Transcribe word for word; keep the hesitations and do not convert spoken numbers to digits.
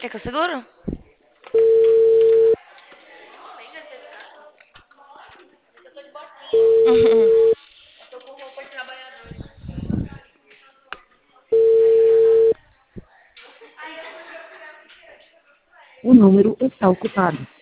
Quer que eu seguro? Uhum. O número está ocupado.